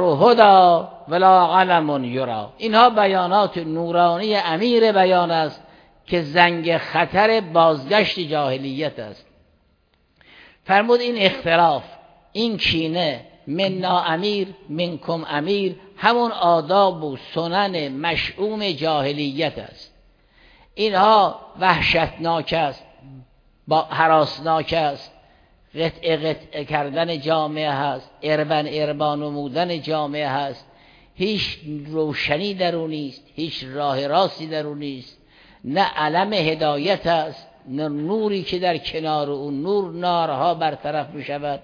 هدا ولا علم یرا. اینها بیانات نورانی امیر بیان است که زنگ خطر بازگشت جاهلیت است. فرمود این اختلاف، این کینه، منا امیر منکم امیر، همون آداب و سنن مشؤوم جاهلیت است. اینها وحشتناک است، هراسناک است، قطعه کردن جامعه هست، اربان نمودن جامعه هست، هیچ روشنی در اون نیست، هیچ راه راستی در اون نیست، نه علم هدایت است، نه نوری که در کنار اون نور نارها برطرف می شود.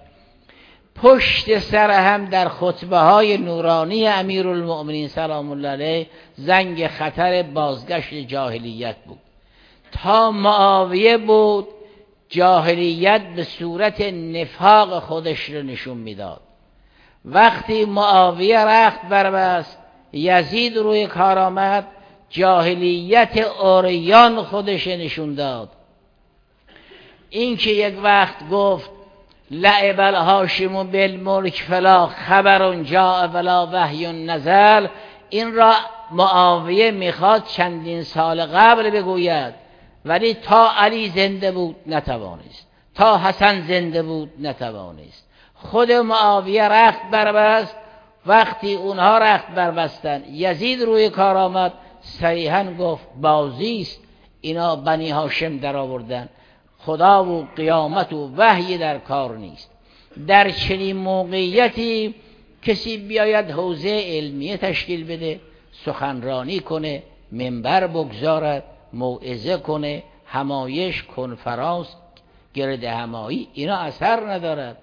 پشت سر هم در خطبه های نورانی امیرالمؤمنین سلام الله علیه زنگ خطر بازگشت جاهلیت بود. تا معاویه بود جاهلیت به صورت نفاق خودش رو نشون میداد. وقتی معاویه رخت بربست، یزید روی کار آمد، جاهلیت عریان خودش نشون داد. این که یک وقت گفت لعب الهاشم بالملک فلا خبر جاء ولا وحی نزل، این را معاویه میخواد چندین سال قبل بگوید، ولی تا علی زنده بود نتوانست، تا حسن زنده بود نتوانست. خود معاویه رخت بربست. وقتی اونها رخت بربستن، یزید روی کار آمد، صریحا گفت بازی است، اینا بنی هاشم در آوردن، خدا و قیامت و وحی در کار نیست. در چنین موقعیتی کسی بیاید حوزه علمیه تشکیل بده، سخنرانی کنه، منبر بگذارد، موعظه کنه، همایش، کنفرانس، گرد همایی، اینا اثر ندارد.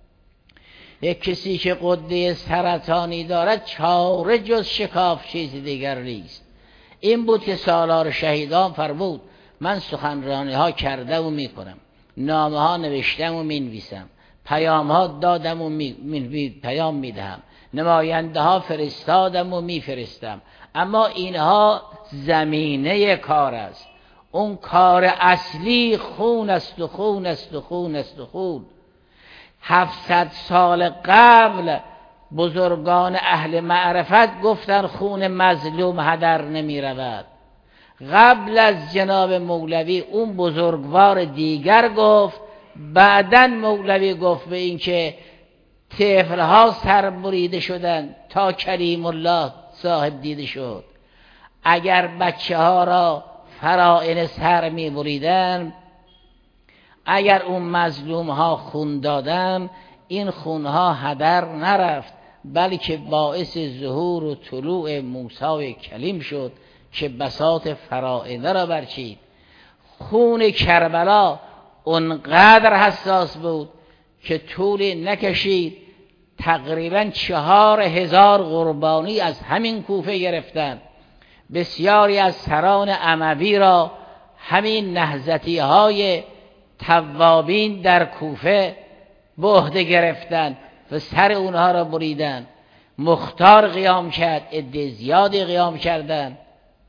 یک کسی که غده سرطانی دارد چاره جز شکاف چیز دیگر نیست. این بود که سالار شهیدان فرمود من سخنرانی ها کردم و میکنم، نامه ها نوشتم و مینویسم، پیام ها دادم و پیام میدهم، نماینده ها فرستادم و میفرستم، اما اینها زمینه کار است. اون کار اصلی خون است و خون است و خون است و خون. 700 سال قبل بزرگان اهل معرفت گفتن خون مظلوم هدر نمی رود. قبل از جناب مولوی اون بزرگوار دیگر گفت، بعدن مولوی گفت به این که طفلها سر بریده شدن تا کلیم الله صاحب دیده شد. اگر بچه ها را فرائن سر می بریدن، اگر اون مظلوم ها خون دادن، این خون ها هدر نرفت، بلکه باعث ظهور و طلوع موسی کلیم شد که بساط فرائض را برچید. خون کربلا اونقدر حساس بود که طول نکشید، تقریبا 4000 قربانی از همین کوفه گرفتن. بسیاری از سران اموی را همین نهضتی های توابین در کوفه به عهده گرفتن و سر اونها را بریدن. مختار قیام کرد، عده زیادی قیام کردند،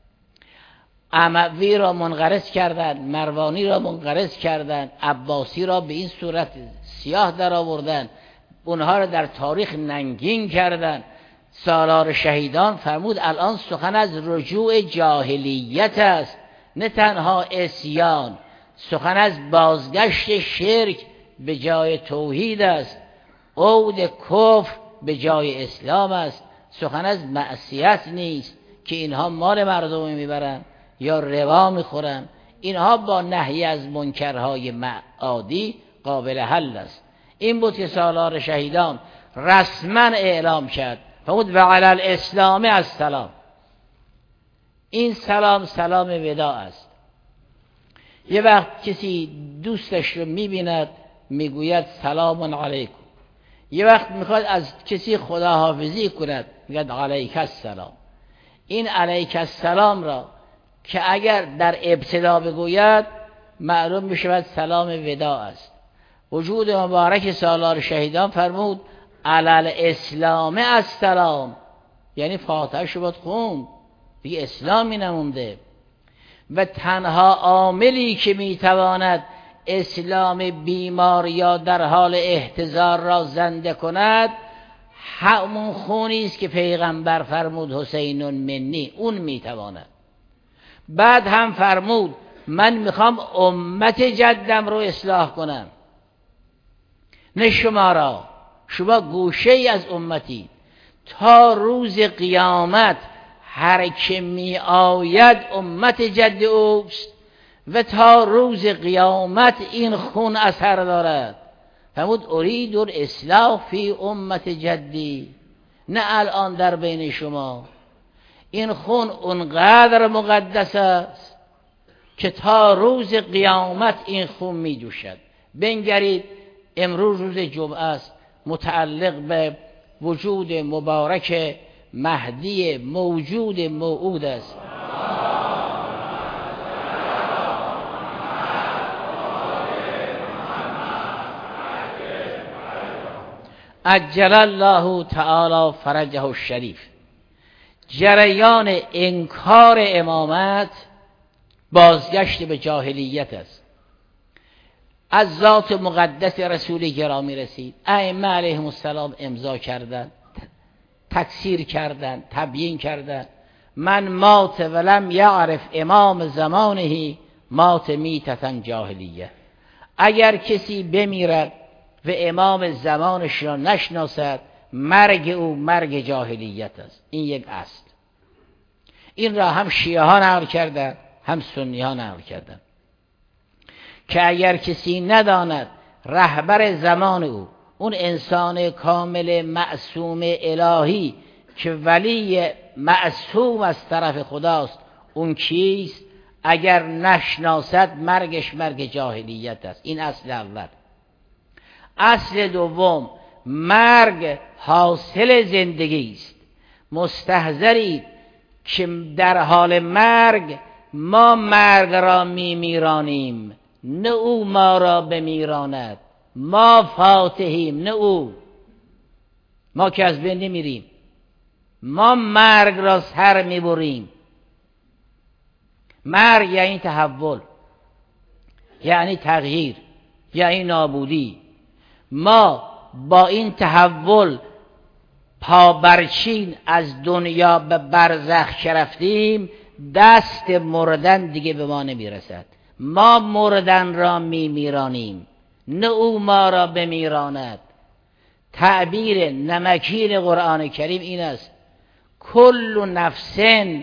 اموی را منقرض کردند، مروانی را منقرض کردند، عباسی را به این صورت سیاه در آوردند، اونها را در تاریخ ننگین کردند. سالار شهیدان فرمود الان سخن از رجوع جاهلیت است، نه تنها عصیان. سخن از بازگشت شرک به جای توحید است، عود کفر به جای اسلام است. سخن از معصیت نیست که اینها مال مردم میبرن یا روا میخورن، اینها با نهی از منکرهای معادی قابل حل است. این بود که سالار شهیدان رسما اعلام کرد، فرمود و علی الاسلام السلام. این سلام سلام وداع است. یه وقت کسی دوستش رو میبیند میگوید سلام علیکم، یه وقت میخواد از کسی خداحافظی کند میگوید علیک السلام. این علیک السلام را که اگر در ابتدا بگوید معلوم میشود سلام وداع است. وجود مبارک سالار شهیدان فرمود علی الاسلام السلام، یعنی فاتحه شو باید خوند، دیگه اسلامی نمونده. و تنها عاملی که میتواند اسلام بیمار یا در حال احتضار را زنده کند همون خونی است که پیغمبر فرمود حسین منی، اون میتواند. بعد هم فرمود من میخوام امت جدم رو اصلاح کنم، نه شما را. شما گوشه ای از امتی. تا روز قیامت هر که می آید امت جد اوست و تا روز قیامت این خون اثر دارد. فرمود ارید الاصلاح فی امت جدی، نه الان در بین شما. این خون اونقدر مقدس است که تا روز قیامت این خون می جوشد. بنگرید امروز روز جمعه است، متعلق به وجود مبارک مهدی موجود موعود است. عجل الله تعالی فرجه الشریف. جریان انکار امامت بازگشت به جاهلیت است. از ذات مقدس رسول گرامی رسید، ائمه علیهم السلام امضا کردند، تکثیر کردند، تبیین کردند. من مات ولم یعرف امام زمانه مات میتة جاهلیه. اگر کسی بمیرد و امام زمانش را نشناسد، مرگ او مرگ جاهلیت است. این یک اصل. این را هم شیعه ها نقل کردند، هم سنی ها نقل کردند که اگر کسی نداند رهبر زمان او، اون انسان کامل معصوم الهی که ولی معصوم از طرف خداست، اون کیست؟ اگر نشناسد مرگش مرگ جاهلیت است. این اصل اول. اصل دوم، مرگ حاصل زندگی است. مستحضرید که در حال مرگ ما مرگ را میرانیم، نه او ما را بمیراند. ما فاتحیم، نه او. ما که از بین نمیریم، ما مرگ را سر میبریم. مرگ یعنی تحول، یعنی تغییر، یعنی نابودی. ما با این تحول پابرچین از دنیا به برزخ که رفتیم، دست مردن دیگه به ما نمیرسد. ما مردن را میرانیم، نه او ما را بمیراند. تعبیر نمکین قرآن کریم این است: کل نفس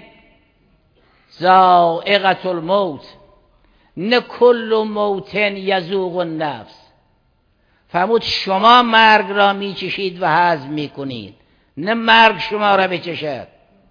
ذائقة الموت، نه کل موت یذوق النفس. فرمود شما مرگ را میچشید و هضم میکنید، نه مرگ شما را بچشد.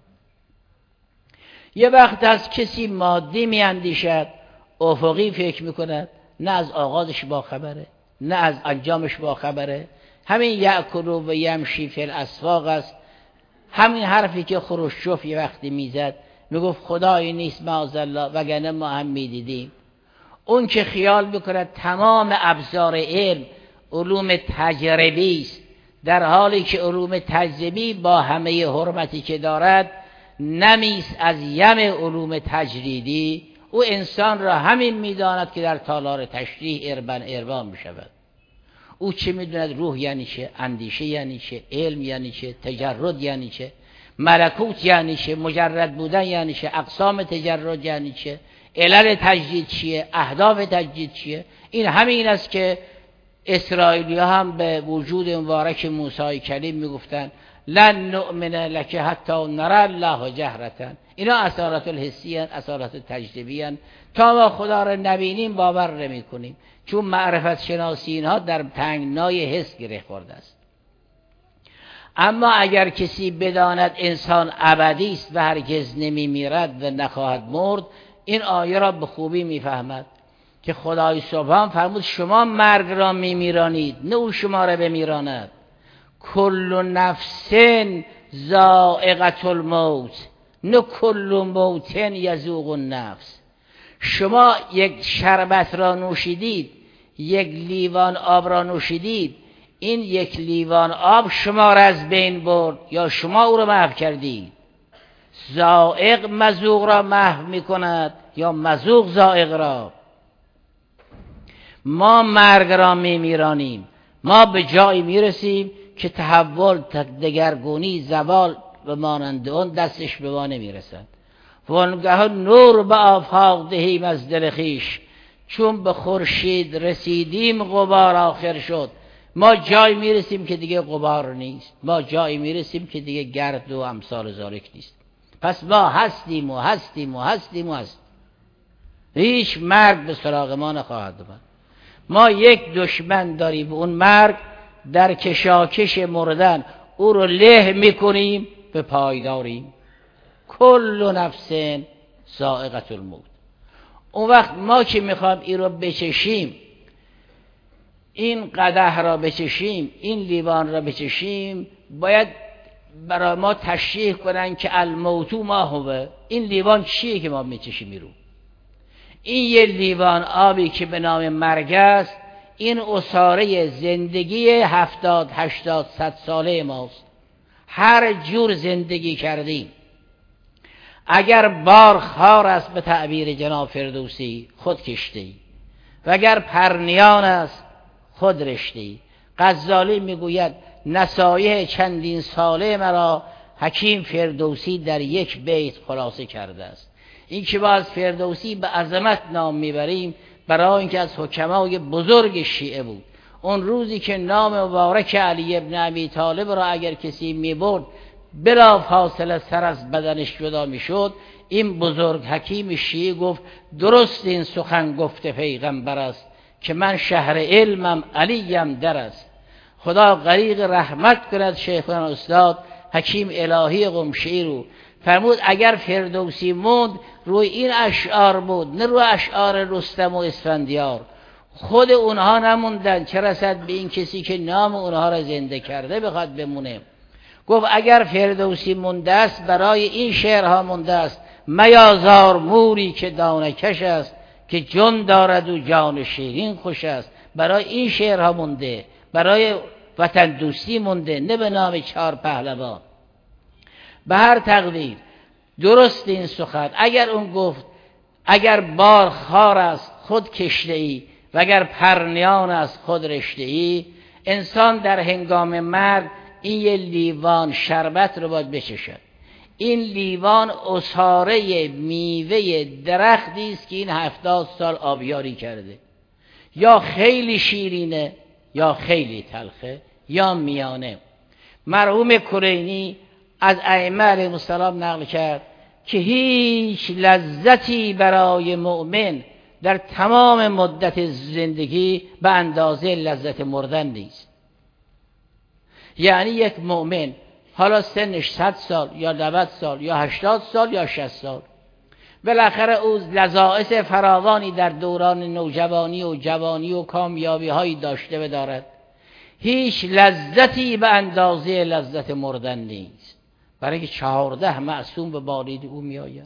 یه وقت از کسی مادی میاندیشد، افقی فکر میکند، نه از آغازش با خبره، نه از انجامش با خبره. همین یأکل و یمشی فی الاسواق است. همین حرفی که خروشچف یه وقتی میزد، میگفت خدایی نیست معاذالله، وگرنه ما هم میدیدیم. اون که خیال میکند تمام ابزار علم علوم تجربی است، در حالی که علوم تجربی با همه حرمتی که دارد نمیست از یم علوم تجریدی. او انسان را همین میداند که در تالار تشریح اربان میشود. او چه میدوند روح یعنی چه، اندیشه یعنی چه، علم یعنی چه، تجرد یعنی چه، ملکوت یعنی چه، مجرد بودن یعنی چه، اقسام تجرد یعنی چه، علل تجدید چیه، اهداف تجدید چیه. این همین است که اسرائیلی هم به وجود مبارک موسی کلیم میگفتن لن نؤمن لک حتی نری الله جهرة. اینا اثارات الحسی هستند، اثارات تجربی هستند. تا ما خدا را نبینیم باور نمی کنیم، چون معرفت شناسی اینها در تنگنای حس گره خورده است. اما اگر کسی بداند انسان ابدی است و هرگز نمی میرد و نخواهد مرد، این آیه را به خوبی میفهمد که خدای سبحان فرمود شما مرگ را میمیرانید، نه او شما را بمیراند. کل نفس ذائقة الموت، نه کل موت یذوق النفس. شما یک شربت را نوشیدید، یک لیوان آب را نوشیدید، این یک لیوان آب شما را از بین برد یا شما او را محو کردید. ذائق مذوق را محو می کند یا مذوق ذائق را. ما مرگ را می میرانیم. ما به جایی می رسیم که تحول، دگرگونی، زوال و مانند اون دستش به ما نمیرسد. وانگاه نور به آفاق دهیم از دل خویش، چون به خورشید رسیدیم غبار آخر شد. ما جای میرسیم که دیگه غبار نیست، ما جای میرسیم که دیگه گرد و امثال ذالک نیست. پس ما هستیم و هستیم و هستیم و هستیم. هیچ مرگ به سراغ ما نخواهد آمد. ما یک دشمن داریم، اون مرگ. در کشاکش مردن او رو له میکنیم، به پایداریم. کل نفس ذائقة الموت. اون وقت ما که میخوام این رو بچشیم، این قدح را بچشیم، این لیوان را بچشیم، باید برای ما تشریح کنن که الموت ما هو. این لیوان چیه که ما میچشیم میرو؟ این یه لیوان آبی که به نام مرگ است، این اساره زندگی 70 80 100 ساله ماست. هر جور زندگی کردیم. اگر بار خار است به تعبیر جناب فردوسی، خود کشتی، و اگر پرنیان است خود رشتی. غزالی میگوید نصایح چندین ساله مرا حکیم فردوسی در یک بیت خلاصه کرده است. این که با از فردوسی به عظمت نام میبریم برای اینکه از حکمای بزرگ شیعه بود. اون روزی که نام مبارک علی ابن ابی طالب را اگر کسی میبرد بلا فاصله سر از بدنش جدا میشد، این بزرگ حکیم شیعه گفت درست این سخن گفته پیغمبر است که من شهر علمم علیم در است. خدا غریق رحمت کند شیخنا استاد حکیم الهی قمشی رو. فرمود اگر فردوسی موند روی این اشعار بود، نه روی اشعار رستم و اسفندیار. خود اونها نموندن، چه رسد به این کسی که نام اونها را زنده کرده بخواد بمونه. گفت اگر فردوسی مونده است برای این شعرها مونده است. میازار موری که دانه کش است، که جان دارد و جان شیرین خوش است. برای این شعرها مونده، برای وطن دوستی مونده، نه به نام 4 پهلوان. به هر تقدیر درست این سخن. اگر اون گفت اگر بار خار است خود کشته ای و اگر پرنیان است خود رشته ای، انسان در هنگام مرگ این یه لیوان شربت رو باید بچشد. این لیوان عصاره میوه درختی است که این 70 سال آبیاری کرده. یا خیلی شیرینه یا خیلی تلخه یا میانه. مرحوم کلینی از ائمه علیهم السلام نقل کرد که هیچ لذتی برای مؤمن در تمام مدت زندگی به اندازه لذت مردن نیست. یعنی یک مؤمن حالا سنش 100 سال یا 90 سال یا 80 سال یا 60 سال، بالاخره او لذائذ فراوانی در دوران نوجوانی و جوانی و کامیابی هایی داشته و دارد. هیچ لذتی به اندازه لذت مردن نیست، برای اینکه 14 معصوم به بالید او می آید.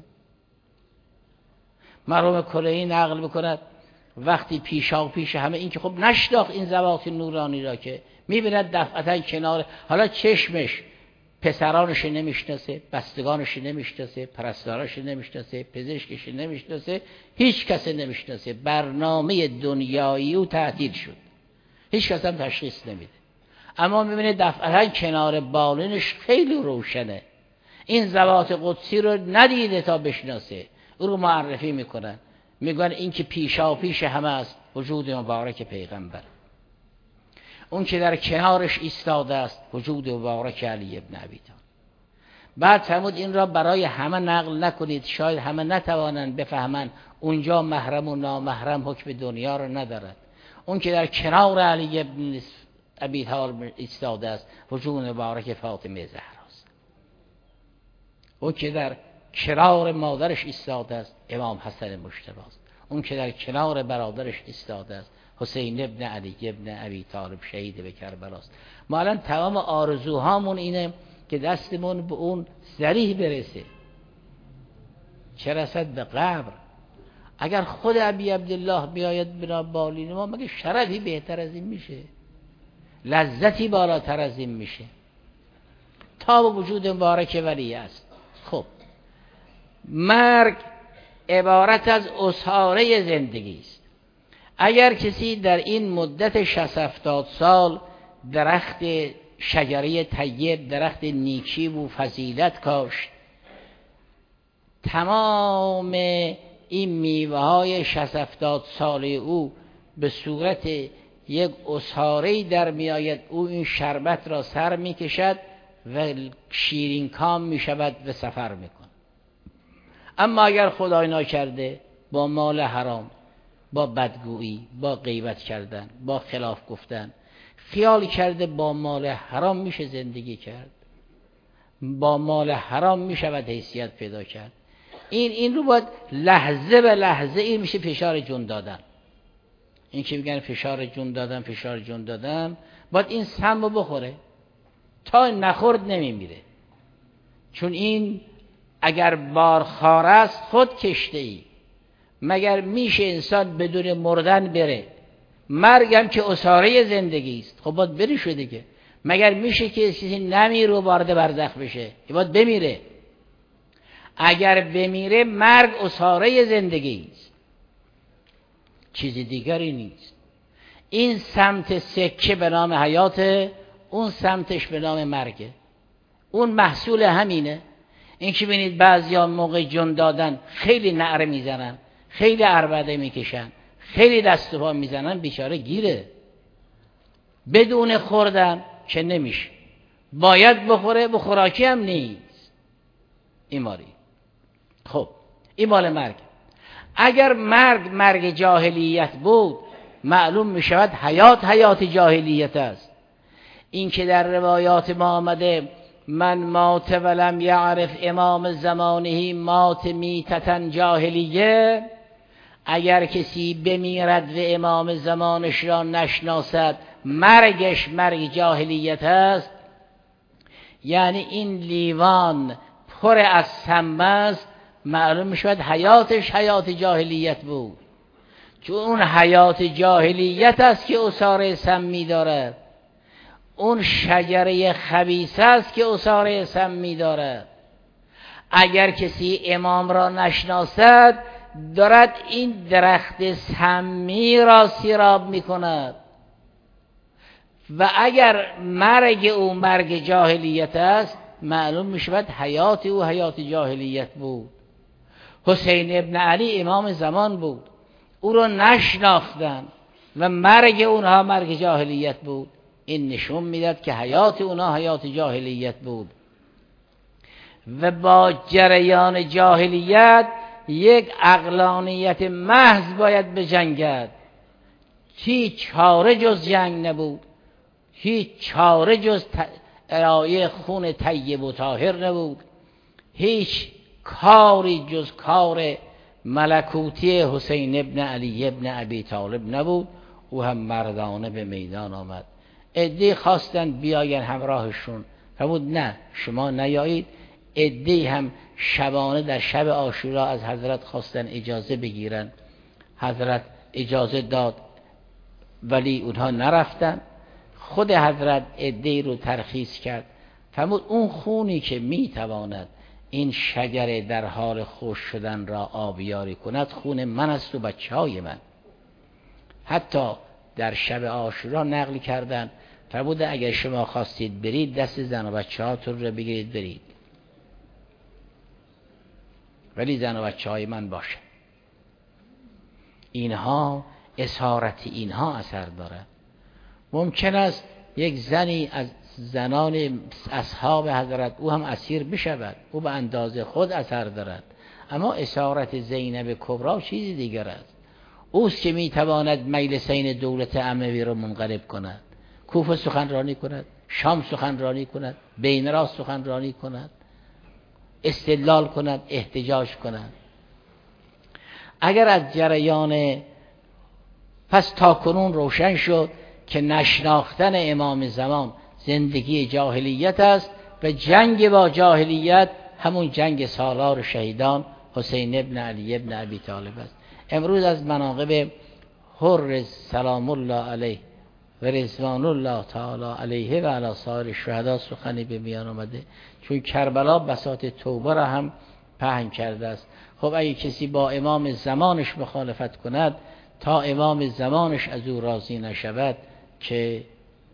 مرحوم کلینی نقل بکند وقتی پیشا پیش همه این که خب نشناخت این ذوات نورانی را، که میبیند دفعتا کنار، حالا چشمش پسرانش نمیشناسه، بستگانش نمیشناسه، پرستارش نمیشناسه، پزشکش نمیشناسه، هیچ کس نمیشناسه. برنامه دنیایی او تعطیل شد، هیچ کس هم تشخیص نمیده. اما میبینه دفعتا کنار بالینش خیلی روشنه. این ذوات قدسی رو ندیده تا بشناسه، او رو معرفی میکنن، میگن این که پیشا پیش همه است وجود مبارک پیغمبر. اون که در کنارش ایستاده است وجود مبارک علی ابن ابی طالب. بعد فرمود این را برای همه نقل نکنید، شاید همه نتوانند بفهمند. اونجا محرم و نامحرم حکم دنیا را ندارد. اون که در کنار علی ابن ابی طالب ایستاده است وجود مبارک فاطمه زهراست. اون که در کنار مادرش ایستاده است امام حسن مجتبی است. اون که در کنار برادرش ایستاده است حسین ابن علی ابن ابی طالب شهید به کربلاست. ما الان تمام آرزوهامون اینه که دستمون به اون ذریح برسه، چه رسد به قبر. اگر خود ابی عبدالله بیاید بنا بالین ما، مگه شرفی بهتر از این میشه؟ لذتی بالاتر از این میشه؟ تا به وجود مبارک ولی است. خب مرگ عبارت از اساره زندگی است. اگر کسی در این مدت 60-70 سال درخت شجره طیب، درخت نیکی و فضیلت کاشت. تمام این میوه های 60-70 ساله او به صورت یک عصاره‌ای در می آید. او این شربت را سر می کشد و شیرین کام می شود و سفر می کند. اما اگر خدای ناکرده با مال حرام، با بدگویی، با غیبت کردن، با خلاف گفتن، خیال کرده با مال حرام میشه زندگی کرد، با مال حرام می شود حیثیت پیدا کرد، این رو باید لحظه به لحظه این میشه فشار جون دادن. این که میگن فشار جون دادن باید این سم رو بخوره. تا نخورد نمیمیره. چون این اگر بارخوار است خود کشته ای. مگر میشه انسان بدون مردن بره؟ مرگم که اساره زندگی است، خب باید بری شده دیگه. مگر میشه که چیزی نمیره و وارد برزخ بشه؟ باید بمیره. اگر بمیره مرگ اساره زندگی است، چیزی دیگری نیست. این سمت سکه به نام حیاته، اون سمتش به نام مرگه. اون محصول همینه. این که بینید بعضیا موقع جون دادن خیلی نعره میزنن، خیلی عربده میکشن، خیلی دست و پا میزنن، بیچاره گیره. بدون خوردن که نمیشه، باید بخوره، خوراکی هم نیست. این ماری. خب این مال مرگ. اگر مرگ جاهلیت بود، معلوم میشود حیات جاهلیت است. این که در روایات ما آمده من مات ولم یعرف امام زمانه مات میتتن جاهلیه، اگر کسی بمیرد و امام زمانش را نشناسد مرگش مرگ جاهلیت است. یعنی این لیوان پر از سم است، معلوم میشود حیاتش حیات جاهلیت بود. چون اون حیات جاهلیت است که اساره سمی دارد، اون شجره خبیث است که اساره سمی دارد. اگر کسی امام را نشناسد دارد این درخت سمی را سیراب می کند. و اگر مرگ او مرگ جاهلیت است، معلوم می شود حیات او حیات جاهلیت بود. حسین ابن علی امام زمان بود، او را نشناختن و مرگ اونها مرگ جاهلیت بود. این نشون میداد که حیات اونها حیات جاهلیت بود. و با جریان جاهلیت یک عقلانیت محض باید بجنگد. هیچ چاره جز جنگ نبود، هیچ چاره جز ارائه خون طیب و طاهر نبود، هیچ کاری جز کار ملکوتی حسین ابن علی ابن ابی طالب نبود. او هم مردانه به میدان آمد. عده‌ای خواستن بیاین همراهشون، فرمود نه شما نیایید. عده‌ای هم شبانه در شب عاشورا از حضرت خواستن اجازه بگیرن، حضرت اجازه داد ولی اونها نرفتن. خود حضرت عده‌ای رو ترخیص کرد، فرمود اون خونی که میتواند این شجره در حال خشک شدن را آبیاری کند خون من است و بچه‌های من. حتی در شب عاشورا نقل کردن، فرمود اگر شما خواستید برید دست زن و بچه‌هاتون رو بگیرید برید، ولی زن و بچه‌های من باشه. اینها اسارت اینها اثر دارد. ممکن است یک زنی از زنان اصحاب حضرت او هم اسیر بشود، او به اندازه خود اثر دارد. اما اسارت زینب کبری چیزی دیگر است. اوست که میتواند مجلسین دولت اموی را منقلب کند، کوفه سخنرانی کند، شام سخنرانی کند، بین راست سخنرانی کند، استدلال کند، احتجاج کند. اگر از جریان پس تاکنون روشن شد که نشناختن امام زمان زندگی جاهلیت است و جنگ با جاهلیت همون جنگ سالار شهیدان حسین ابن علی ابن ابی طالب است. امروز از مناقب حر سلام الله علیه و رضوان الله تعالی علیه و علی سایر شهدا سخنی به میان آمده، چون کربلا بساط توبه را هم پهن کرده است. خب اگه کسی با امام زمانش مخالفت کند تا امام زمانش از او راضی نشود که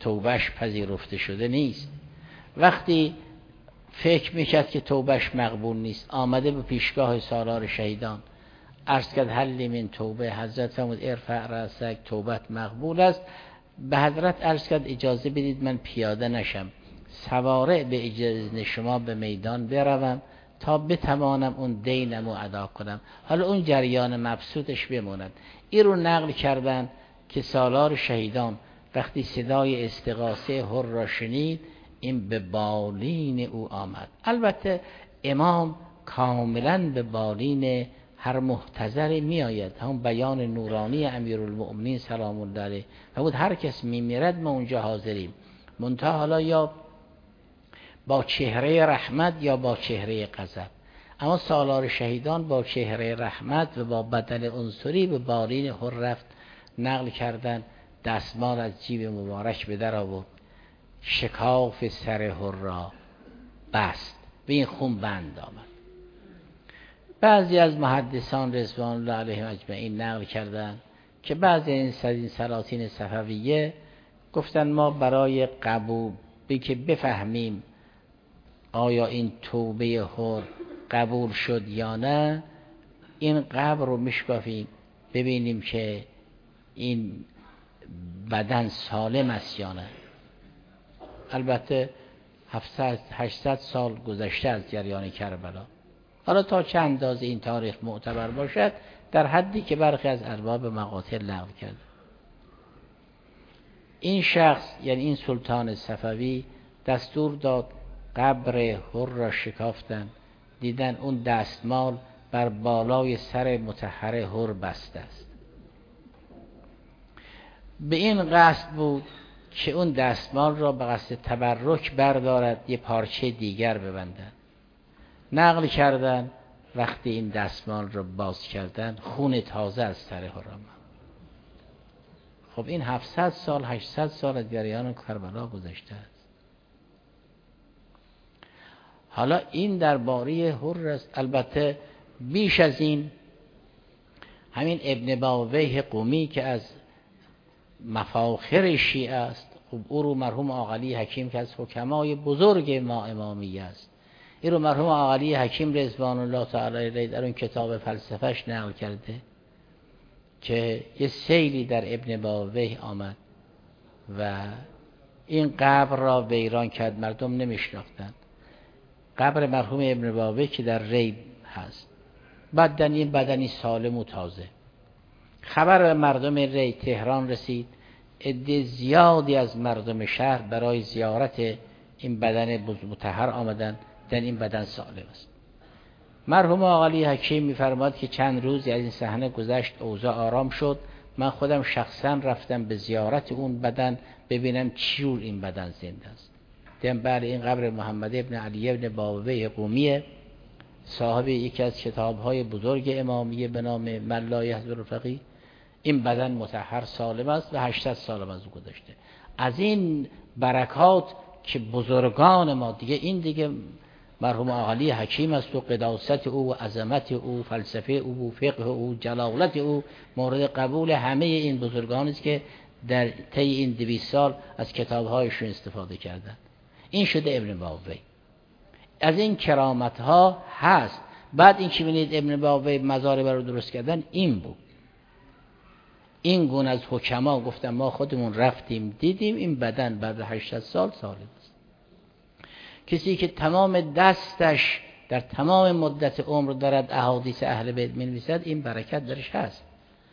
توبهش پذیرفته شده نیست. وقتی فکر میکرد که توبهش مقبول نیست، آمده به پیشگاه سالار شهیدان، عرض کرد حل من توبه. حضرت فرمود ارفع رأسک، توبت مقبول است. به حضرت عرض کرد اجازه بدید من پیاده نشم، سواره به اجازه شما به میدان بروم تا بتوانم اون دینم رو ادا کنم، حالا اون جریان مبسوطش بموند. این رو نقل کردن که سالار شهیدان وقتی صدای استغاثه حر را شنید، این به بالین او آمد. البته امام کاملا به بالین هر محتضر می آید، همون بیان نورانی امیرالمؤمنین سلام الله علیه بود هر کس می میرد ما اونجا حاضریم، منتها حالا یا با چهره رحمت یا با چهره غضب. اما سالار شهیدان با چهره رحمت و با بدن عنصری به بالین حر رفت. نقل کردن دستمال از جیب مبارک به در آورد، شکاف سر حر را بست، به این خون بند آمد. بعضی از محدثان رضوان الله علیهم اجمعین نقل کردند که بعضی این سلاطین صفویه گفتن ما برای قبول که بفهمیم آیا این توبه حر قبول شد یا نه، این قبر رو میشکافیم ببینیم که این بدن سالم است یا نه. البته 700-800 سال گذشته از جریان کربلا، حالا تا چند اندازه این تاریخ معتبر باشد، در حدی که برخی از ارباب مقاتل نقل کرد. این شخص یعنی این سلطان صفوی دستور داد قبر حر را شکافتن، دیدن اون دستمال بر بالای سر مطهر حر بسته است. به این قصد بود که اون دستمال را به قصد تبرک بردارد، یه پارچه دیگر ببندن. نقل کردن وقتی این دستمال را باز کردن خون تازه از سر حر آمد. خب این 700 سال 800 سال از جریان کربلا گذشته است. حالا این درباره حر است. البته بیش از این همین ابن باویه قمی که از مفاخر شیعه است، خب او رو مرحوم آقاعلی حکیم که از حکمای بزرگ ما امامی است، این رو مرحوم آقاعلی حکیم رضوان الله تعالی علیه در اون کتاب فلسفهش نقل کرده که یه سیلی در ابن باویه آمد و این قبر را ویران کرد، مردم نمیشناختند. قبر مرحوم ابن باویه که در ری هست، بعدن این بدنی سالم و تازه. خبر به مردم ری تهران رسید، عده زیادی از مردم شهر برای زیارت این بدن مطهر آمدند، در این بدن سالم است. مرحوم آقاعلی حکیم می‌فرماد که چند روزی از این صحنه گذشت، اوضاع آرام شد، من خودم شخصا رفتم به زیارت اون بدن ببینم چجور این بدن زنده است. دیدم بله این قبر محمد ابن علی ابن باویه قمیه، صاحب یکی از کتاب‌های بزرگ امامیه به نام من لا یحضر الفقیه. این بدن مطهر سالم است و 800 سال از او گذشته. از این برکات که بزرگان ما دیگه مرحوم آقاعلی حکیم است و قداست او و عظمت او، فلسفه او، فقه او، جلالت او مورد قبول همه این بزرگان است که در طی این 200 سال از کتاب‌هایشون استفاده کردند. این شده ابن باویه. از این کرامت ها هست. بعد این که ببینید ابن باویه مزار برای درست کردن این بود. این گونه از حکما گفتن ما خودمون رفتیم دیدیم این بدن بعد 800 سال سالم است. کسی که تمام دستش در تمام مدت عمر دارد احادیث اهل بیت می‌نویسد، این برکت درش هست.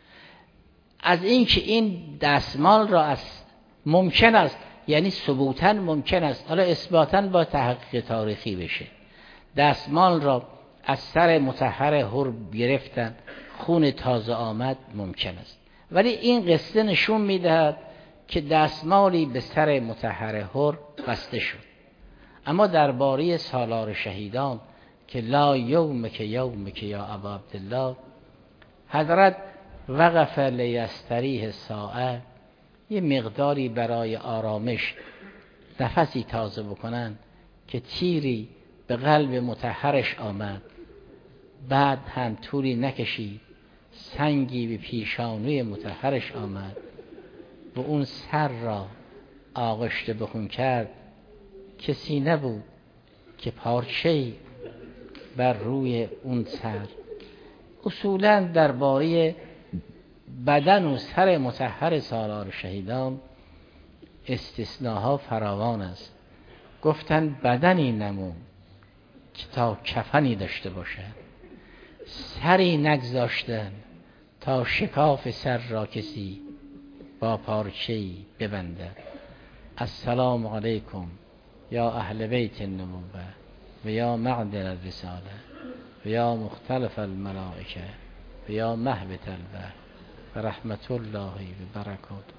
از این که این دستمال را ممکن است، یعنی ثبوتاً ممکن است، حالا اثباتاً با تحقیق تاریخی بشه، دستمال را از سر مطهر حر گرفتن، خون تازه آمد، ممکن است. ولی این قصه نشون میدهد که دستمالی به سر مطهر حر بسته شد. اما درباره سالار شهیدان که لا یومک یومک یا ابا عبدالله، حضرت وقف لیستریح ساعه، یه مقداری برای آرامش نفسی تازه بکنن که تیری به قلب مطهرش آمد. بعد هم طولی نکشید سنگی به پیشانوی مطهرش آمد و اون سر را آغشته به خون کرد، کسی نبود که پارچه‌ای بر روی اون سر. اصولاً درباره بدن و سر مطهر سالار شهیدان استثناها فراوان است. گفتن بدنی نمون که تا کفنی داشته باشد، سری نگذاشتن تا شکاف سر را کسی با پارچه‌ای ببندد. السلام علیکم یا اهل بیت النبوة و یا معدن الرساله و یا مختلف الملائکه و یا مهبط البحر و رحمت الله و برکاته.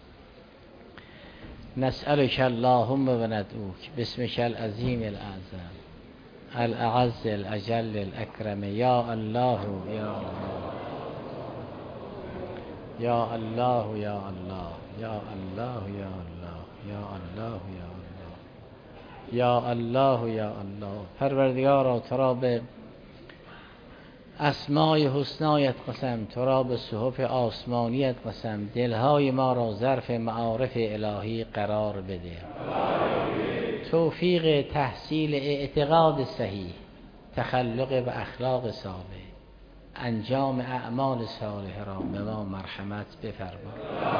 نسألك اللهم و ندعوک باسمك العظیم الاعظم الاعز الاجل الاکرم یا الله یا الله یا الله یا الله یا الله یا الله یا الله یا الله یا الله یا الله. پروردگارا تو را به اسمای حسنایت قسم، تو را به صحف آسمانیت قسم، دلهای ما را ظرف معارف الهی قرار بده. توفیق تحصیل اعتقاد صحیح، تخلق و اخلاق صالح، انجام اعمال صالح را به ما مرحمت بفرما.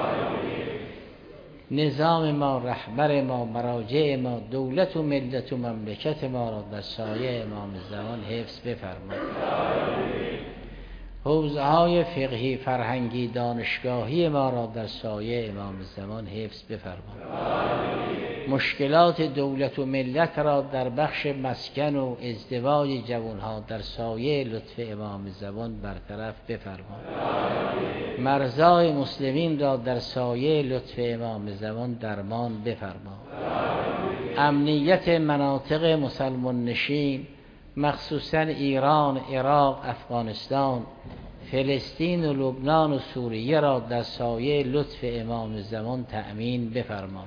نظام ما، رهبر ما، مراجع ما، دولت و ملت و مملکت ما را در سایه امام زمان حفظ بفرما. حوزه‌های فقهی، فرهنگی، دانشگاهی ما را در سایه امام زمان حفظ بفرما. مشکلات دولت و ملت را در بخش مسکن و ازدواج جوانها در سایه لطف امام زمان برطرف بفرما. مرزای مسلمین را در سایه لطف امام زمان درمان بفرما. امنیت مناطق مسلمان نشین مخصوصا ایران، عراق، افغانستان، فلسطین و لبنان و سوریه را در سایه لطف امام زمان تأمین بفرما.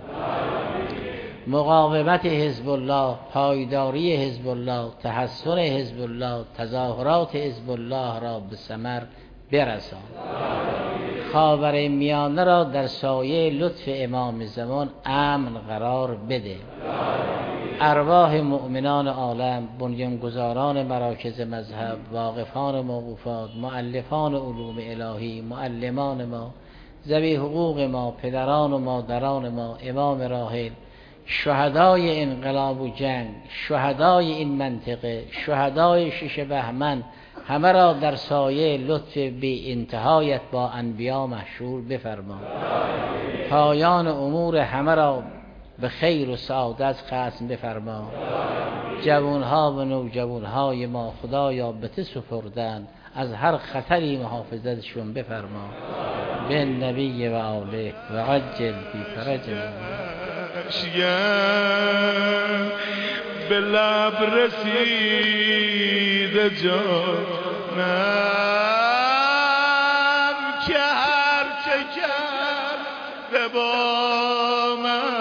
مقاومت حزب الله، پایداری حزب الله، تحسن حزب الله، تظاهرات حزب الله را به ثمر برسان. خاور میانه را در سایه لطف امام زمان امن قرار بده. ارواح مؤمنان عالم، بنیانگذاران مراکز مذهب، واقفان موقوفات، مؤلفان علوم الهی، معلمان ما، ذوی حقوق ما، پدران و مادران ما، امام راحل، شهدای انقلاب و جنگ، شهدای این منطقه، شهدای 6 بهمن، همه را در سایه لطف بی انتهایت با انبیا محشور بفرما. پایان امور همه را به خیر و سعادت ختم بفرما. جوانها و نوجوانهای ما خدایا به تو سپردند، از هر خطری محافظتشون بفرما. به نبی و آله و عجل بی فرجنا. به لب رسید جانم که هر چه کرده با من